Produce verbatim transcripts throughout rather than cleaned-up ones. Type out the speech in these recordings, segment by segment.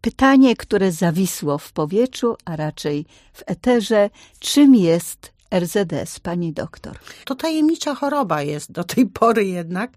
pytanie, które zawisło w powietrzu, a raczej w eterze. Czym jest R Z S, pani doktor? To tajemnicza choroba jest do tej pory jednak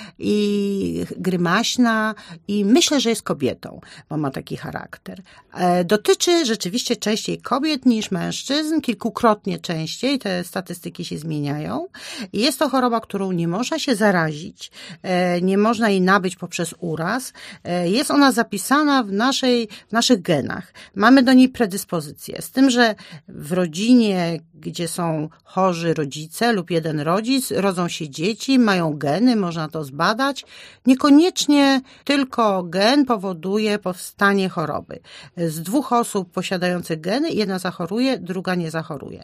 i grymaśna i myślę, że jest kobietą, bo ma taki charakter. Dotyczy rzeczywiście częściej kobiet niż mężczyzn, kilkukrotnie częściej, te statystyki się zmieniają. Jest to choroba, którą nie można się zarazić, nie można jej nabyć poprzez uraz. Jest ona zapisana w naszej, w naszych genach. Mamy do niej predyspozycję. Z tym, że w rodzinie, gdzie są chorzy rodzice lub jeden rodzic, rodzą się dzieci, mają geny, można to zbadać. Niekoniecznie tylko gen powoduje powstanie choroby. Z dwóch osób posiadających geny, jedna zachoruje, druga nie zachoruje.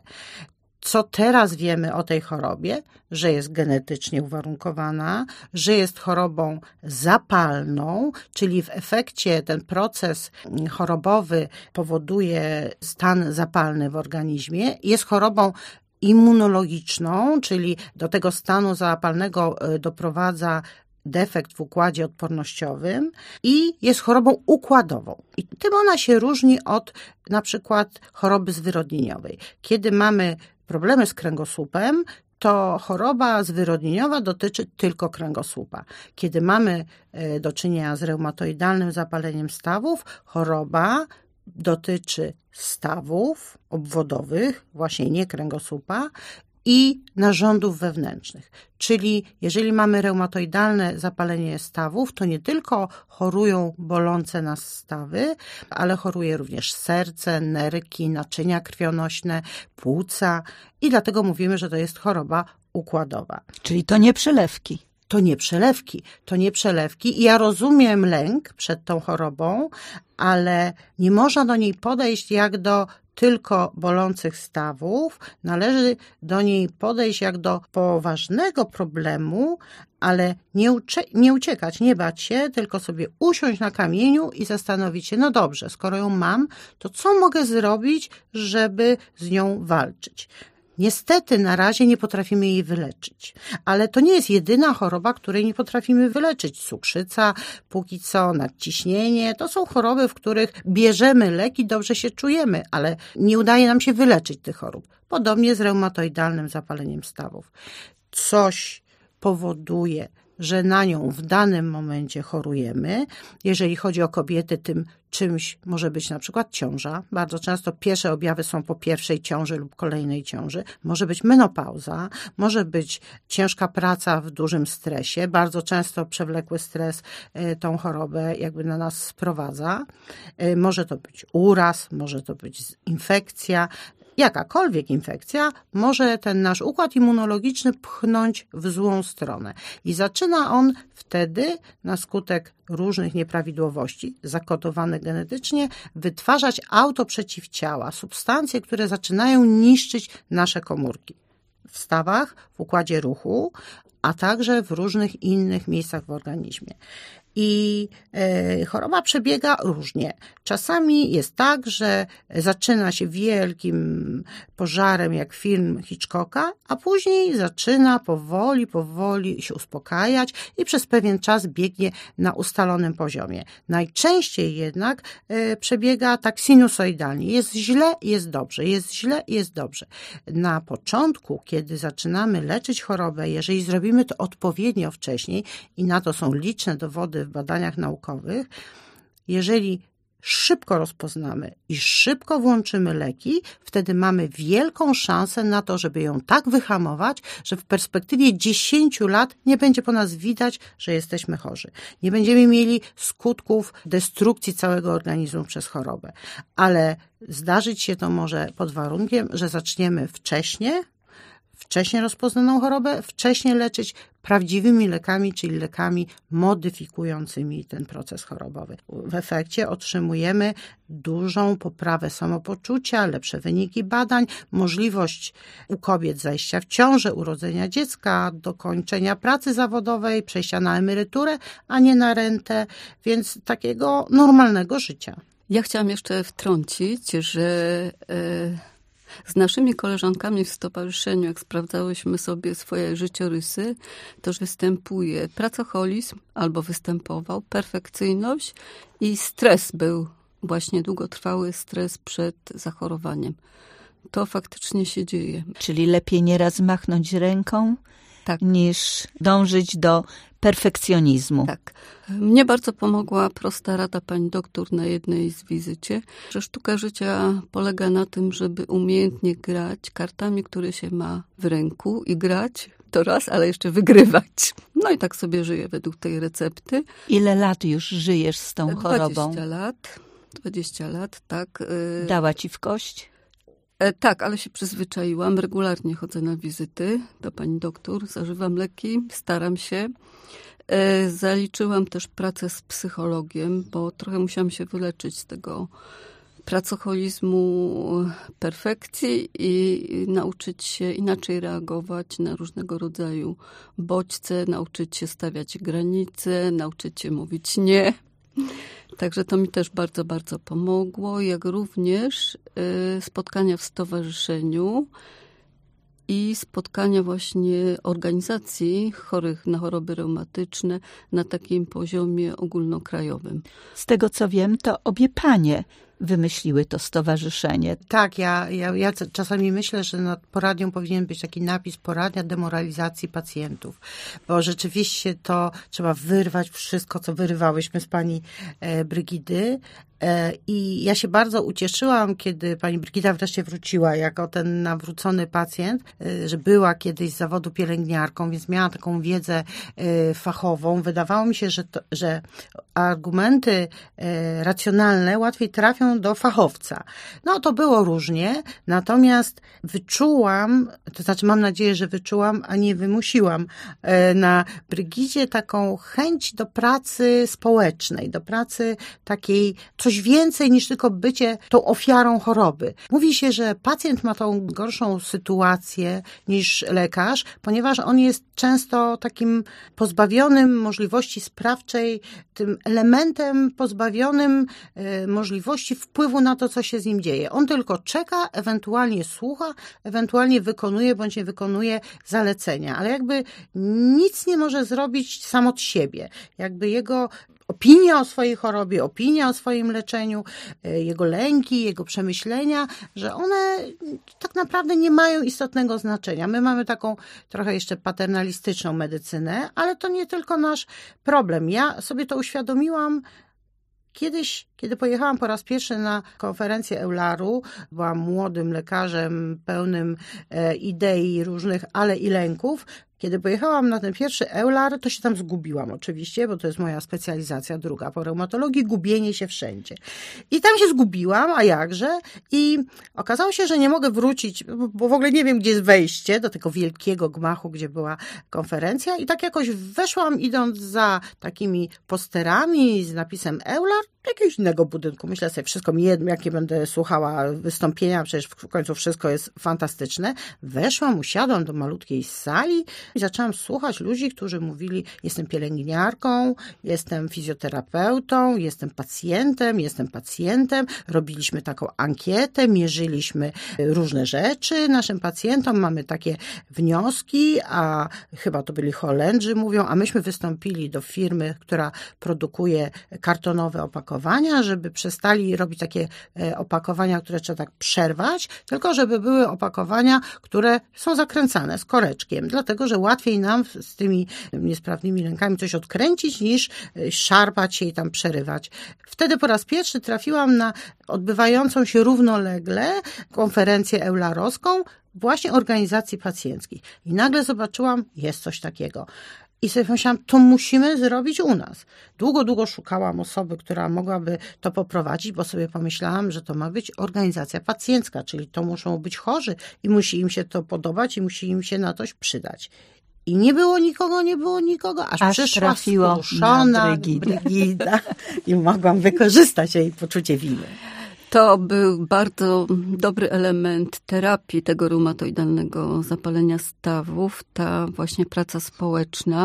Co teraz wiemy o tej chorobie? Że jest genetycznie uwarunkowana, że jest chorobą zapalną, czyli w efekcie ten proces chorobowy powoduje stan zapalny w organizmie. Jest chorobą immunologiczną, czyli do tego stanu zapalnego doprowadza defekt w układzie odpornościowym i jest chorobą układową. I tym ona się różni od na przykład choroby zwyrodnieniowej. Kiedy mamy problemy z kręgosłupem, to choroba zwyrodnieniowa dotyczy tylko kręgosłupa. Kiedy mamy do czynienia z reumatoidalnym zapaleniem stawów, choroba dotyczy stawów obwodowych, właśnie nie kręgosłupa, i narządów wewnętrznych. Czyli jeżeli mamy reumatoidalne zapalenie stawów, to nie tylko chorują bolące nas stawy, ale choruje również serce, nerki, naczynia krwionośne, płuca i dlatego mówimy, że to jest choroba układowa. Czyli to nie przelewki. To nie przelewki, to nie przelewki. I ja rozumiem lęk przed tą chorobą, ale nie można do niej podejść jak do tylko bolących stawów. Należy do niej podejść jak do poważnego problemu, ale nie, ucie- nie uciekać, nie bać się, tylko sobie usiąść na kamieniu i zastanowić się, no dobrze, skoro ją mam, to co mogę zrobić, żeby z nią walczyć? Niestety na razie nie potrafimy jej wyleczyć, ale to nie jest jedyna choroba, której nie potrafimy wyleczyć. Cukrzyca, póki co nadciśnienie, to są choroby, w których bierzemy leki, dobrze się czujemy, ale nie udaje nam się wyleczyć tych chorób. Podobnie z reumatoidalnym zapaleniem stawów. Coś powoduje, że na nią w danym momencie chorujemy. Jeżeli chodzi o kobiety, tym czymś może być na przykład ciąża. Bardzo często pierwsze objawy są po pierwszej ciąży lub kolejnej ciąży. Może być menopauza, może być ciężka praca w dużym stresie. Bardzo często przewlekły stres tą chorobę jakby na nas sprowadza. Może to być uraz, może to być infekcja. Jakakolwiek infekcja może ten nasz układ immunologiczny pchnąć w złą stronę. I zaczyna on wtedy na skutek różnych nieprawidłowości zakodowanych genetycznie wytwarzać autoprzeciwciała, substancje, które zaczynają niszczyć nasze komórki w stawach, w układzie ruchu, a także w różnych innych miejscach w organizmie. I y, choroba przebiega różnie. Czasami jest tak, że zaczyna się wielkim pożarem, jak film Hitchcocka, a później zaczyna powoli, powoli się uspokajać i przez pewien czas biegnie na ustalonym poziomie. Najczęściej jednak y, przebiega tak sinusoidalnie. Jest źle, jest dobrze, jest źle, jest dobrze. Na początku, kiedy zaczynamy leczyć chorobę, jeżeli zrobimy to odpowiednio wcześniej i na to są liczne dowody w badaniach naukowych, jeżeli szybko rozpoznamy i szybko włączymy leki, wtedy mamy wielką szansę na to, żeby ją tak wyhamować, że w perspektywie dziesięciu lat nie będzie po nas widać, że jesteśmy chorzy. Nie będziemy mieli skutków destrukcji całego organizmu przez chorobę. Ale zdarzyć się to może pod warunkiem, że zaczniemy wcześnie, wcześniej rozpoznaną chorobę, wcześniej leczyć prawdziwymi lekami, czyli lekami modyfikującymi ten proces chorobowy. W efekcie otrzymujemy dużą poprawę samopoczucia, lepsze wyniki badań, możliwość u kobiet zajścia w ciążę, urodzenia dziecka, dokończenia pracy zawodowej, przejścia na emeryturę, a nie na rentę, więc takiego normalnego życia. Ja chciałam jeszcze wtrącić, że Yy... z naszymi koleżankami w stowarzyszeniu, jak sprawdzałyśmy sobie swoje życiorysy, to występuje pracoholizm albo występował, perfekcyjność i stres był właśnie długotrwały stres przed zachorowaniem. To faktycznie się dzieje. Czyli lepiej nieraz machnąć ręką, Tak. niż dążyć do perfekcjonizmu. Tak. Mnie bardzo pomogła prosta rada pani doktor na jednej z wizycie, że sztuka życia polega na tym, żeby umiejętnie grać kartami, które się ma w ręku i grać to raz, ale jeszcze wygrywać. No i tak sobie żyję według tej recepty. Ile lat już żyjesz z tą chorobą? dwadzieścia lat. dwadzieścia lat, tak. Dała ci w kość? E, tak, ale się przyzwyczaiłam. Regularnie chodzę na wizyty do pani doktor, zażywam leki, staram się. E, zaliczyłam też pracę z psychologiem, bo trochę musiałam się wyleczyć z tego pracoholizmu, perfekcji i nauczyć się inaczej reagować na różnego rodzaju bodźce, nauczyć się stawiać granice, nauczyć się mówić nie. Także to mi też bardzo, bardzo pomogło, jak również y, spotkania w stowarzyszeniu i spotkania właśnie organizacji chorych na choroby reumatyczne na takim poziomie ogólnokrajowym. Z tego co wiem, to obie panie wymyśliły to stowarzyszenie. Tak, ja, ja, ja czasami myślę, że nad poradnią powinien być taki napis poradnia demoralizacji pacjentów, bo rzeczywiście to trzeba wyrwać wszystko, co wyrywałyśmy z pani e, Brygidy. E, I ja się bardzo ucieszyłam, kiedy pani Brygida wreszcie wróciła jako ten nawrócony pacjent, e, że była kiedyś z zawodu pielęgniarką, więc miała taką wiedzę e, fachową. Wydawało mi się, że, to, że argumenty e, racjonalne łatwiej trafią do fachowca. No to było różnie, natomiast wyczułam, to znaczy mam nadzieję, że wyczułam, a nie wymusiłam na Brygidzie taką chęć do pracy społecznej, do pracy takiej coś więcej niż tylko bycie tą ofiarą choroby. Mówi się, że pacjent ma tą gorszą sytuację niż lekarz, ponieważ on jest często takim pozbawionym możliwości sprawczej, tym elementem pozbawionym możliwości wpływu na to, co się z nim dzieje. On tylko czeka, ewentualnie słucha, ewentualnie wykonuje bądź nie wykonuje zalecenia, ale jakby nic nie może zrobić sam od siebie. Jakby jego opinia o swojej chorobie, opinia o swoim leczeniu, jego lęki, jego przemyślenia, że one tak naprawdę nie mają istotnego znaczenia. My mamy taką trochę jeszcze paternalistyczną medycynę, ale to nie tylko nasz problem. Ja sobie to uświadomiłam kiedyś, kiedy pojechałam po raz pierwszy na konferencję Eularu, byłam młodym lekarzem pełnym idei różnych, ale i lęków. Kiedy pojechałam na ten pierwszy Eular, to się tam zgubiłam oczywiście, bo to jest moja specjalizacja druga po reumatologii, gubienie się wszędzie. I tam się zgubiłam, a jakże? I okazało się, że nie mogę wrócić, bo w ogóle nie wiem, gdzie jest wejście do tego wielkiego gmachu, gdzie była konferencja i tak jakoś weszłam, idąc za takimi posterami z napisem Eular, do jakiegoś innego budynku. Myślę sobie, wszystko mi jedno, jakie będę słuchała wystąpienia, przecież w końcu wszystko jest fantastyczne. Weszłam, usiadłam do malutkiej sali i zaczęłam słuchać ludzi, którzy mówili, jestem pielęgniarką, jestem fizjoterapeutą, jestem pacjentem, jestem pacjentem. Robiliśmy taką ankietę, mierzyliśmy różne rzeczy naszym pacjentom, mamy takie wnioski, a chyba to byli Holendrzy, mówią, a myśmy wystąpili do firmy, która produkuje kartonowe opakowania, żeby przestali robić takie opakowania, które trzeba tak przerwać, tylko żeby były opakowania, które są zakręcane z koreczkiem, dlatego, że łatwiej nam z tymi niesprawnymi rękami coś odkręcić, niż szarpać się i tam przerywać. Wtedy po raz pierwszy trafiłam na odbywającą się równolegle konferencję eularowską właśnie organizacji pacjenckich. I nagle zobaczyłam, jest coś takiego. I sobie pomyślałam, to musimy zrobić u nas. Długo, długo szukałam osoby, która mogłaby to poprowadzić, bo sobie pomyślałam, że to ma być organizacja pacjencka, czyli to muszą być chorzy i musi im się to podobać i musi im się na coś przydać. I nie było nikogo, nie było nikogo, aż, aż przyszła skruszona Brygida i mogłam wykorzystać jej poczucie winy. To był bardzo dobry element terapii tego reumatoidalnego zapalenia stawów, ta właśnie praca społeczna,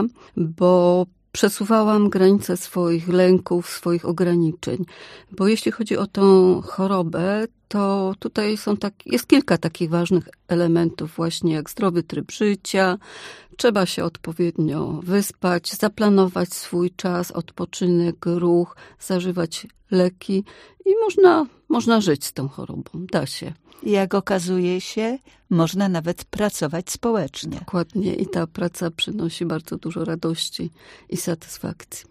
bo przesuwałam granice swoich lęków, swoich ograniczeń. Bo jeśli chodzi o tą chorobę, to tutaj są tak, jest kilka takich ważnych elementów właśnie jak zdrowy tryb życia, trzeba się odpowiednio wyspać, zaplanować swój czas, odpoczynek, ruch, zażywać leki i można, można żyć z tą chorobą. Da się. Jak okazuje się, można nawet pracować społecznie. Dokładnie. I ta praca przynosi bardzo dużo radości i satysfakcji.